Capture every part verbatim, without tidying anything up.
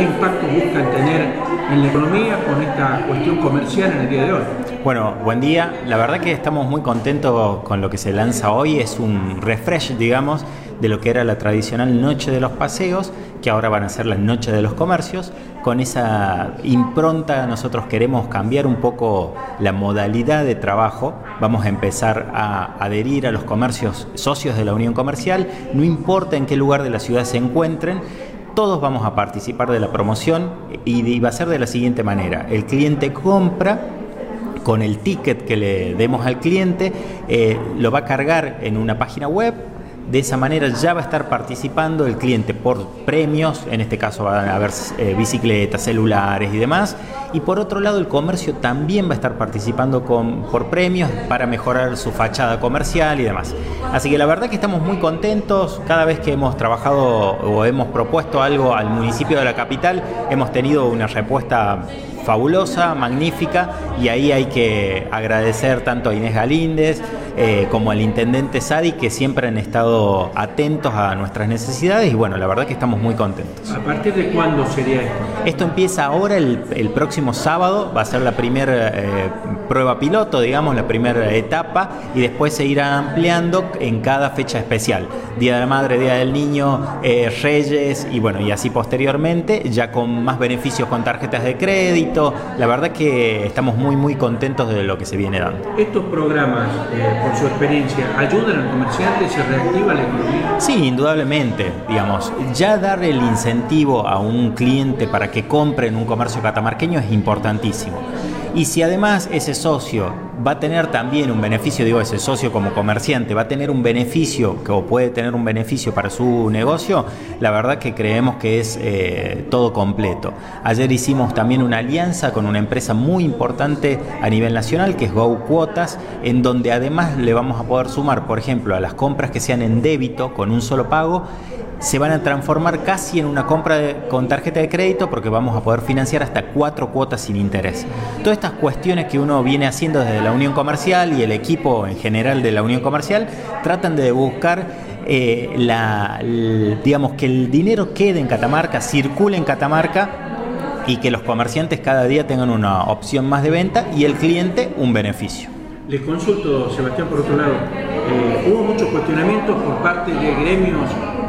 ¿Qué impacto buscan tener en la economía con esta cuestión comercial en el día de hoy? Bueno, buen día. La verdad que estamos muy contentos con lo que se lanza hoy. Es un refresh, digamos, de lo que era la tradicional Noche de los Paseos, que ahora van a ser la Noche de los Comercios. Con esa impronta nosotros queremos cambiar un poco la modalidad de trabajo. Vamos a empezar a adherir a los comercios socios de la Unión Comercial, no importa en qué lugar de la ciudad se encuentren. Todos vamos a participar de la promoción y va a ser de la siguiente manera. El cliente compra con el ticket que le demos al cliente, eh, lo va a cargar en una página web. De esa manera ya va a estar participando el cliente por premios, en este caso van a haber eh, bicicletas, celulares y demás. Y por otro lado el comercio también va a estar participando con, por premios para mejorar su fachada comercial y demás. Así que la verdad que estamos muy contentos. Cada vez que hemos trabajado o hemos propuesto algo al municipio de la capital, hemos tenido una respuesta fabulosa, magnífica, y ahí hay que agradecer tanto a Inés Galíndez eh, como al intendente Sadi, que siempre han estado atentos a nuestras necesidades, y bueno, la verdad que estamos muy contentos. ¿A partir de cuándo sería esto? Esto empieza ahora el, el próximo sábado, va a ser la primera eh, prueba piloto, digamos, la primera etapa, y después se irá ampliando en cada fecha especial. Día de la Madre, Día del Niño, eh, Reyes, y bueno, y así posteriormente, ya con más beneficios con tarjetas de crédito. La verdad que estamos muy muy contentos de lo que se viene dando. ¿Estos programas, eh, por su experiencia, ayudan al comerciante? ¿Se reactiva la economía? Sí, indudablemente. Digamos, ya darle el incentivo a un cliente para que compre en un comercio catamarqueño es importantísimo. Y si además ese socio va a tener también un beneficio, digo, ese socio como comerciante va a tener un beneficio o puede tener un beneficio para su negocio, la verdad que creemos que es eh, todo completo. Ayer hicimos también una alianza con una empresa muy importante a nivel nacional, que es Go Cuotas, en donde además le vamos a poder sumar, por ejemplo, a las compras que sean en débito con un solo pago, se van a transformar casi en una compra de, con tarjeta de crédito, porque vamos a poder financiar hasta cuatro cuotas sin interés. Todas estas cuestiones que uno viene haciendo desde la Unión Comercial y el equipo en general de la Unión Comercial tratan de buscar eh, la, el, digamos, que el dinero quede en Catamarca, circule en Catamarca, y que los comerciantes cada día tengan una opción más de venta y el cliente un beneficio. Les consulto, Sebastián, por otro lado, eh, hubo muchos cuestionamientos por parte de gremios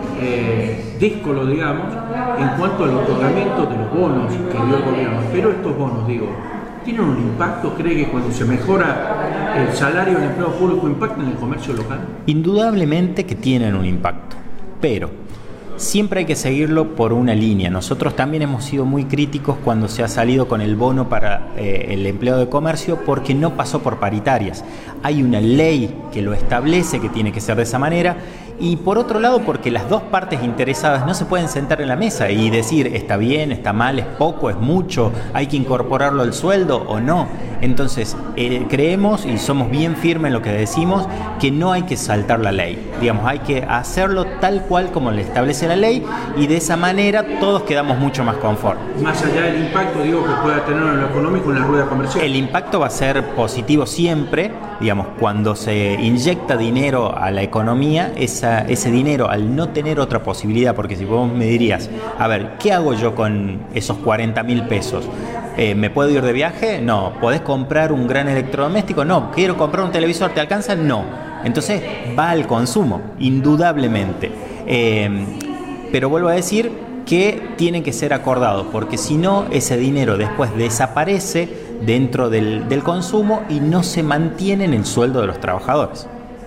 eh, díscolos, digamos, en cuanto al otorgamiento de los bonos que dio el gobierno. Pero estos bonos, digo, ¿tienen un impacto? ¿Cree que cuando se mejora el salario del empleo público impacta en el comercio local? Indudablemente que tienen un impacto, pero siempre hay que seguirlo por una línea. Nosotros también hemos sido muy críticos cuando se ha salido con el bono para eh, el empleado de comercio, porque no pasó por paritarias. Hay una ley que lo establece, que tiene que ser de esa manera, y por otro lado porque las dos partes interesadas no se pueden sentar en la mesa y decir está bien, está mal, es poco, es mucho, hay que incorporarlo al sueldo o no. Entonces eh, creemos y somos bien firmes en lo que decimos, que no hay que saltar la ley. Digamos, hay que hacerlo tal cual como le establece la ley, y de esa manera todos quedamos mucho más confort. Más allá del impacto, digo, que pueda tener en lo económico en la rueda comercial. El impacto va a ser positivo siempre. Digamos, cuando se inyecta dinero a la economía, esa, ese dinero, al no tener otra posibilidad, porque si vos me dirías, a ver, ¿qué hago yo con esos cuarenta mil pesos? Eh, ¿Me puedo ir de viaje? No. ¿Podés comprar un gran electrodoméstico? No. ¿Quiero comprar un televisor? ¿Te alcanza? No. Entonces va al consumo, indudablemente. Eh, pero vuelvo a decir que tienen que ser acordados, porque si no, ese dinero después desaparece dentro del, del consumo y no se mantiene en el sueldo de los trabajadores.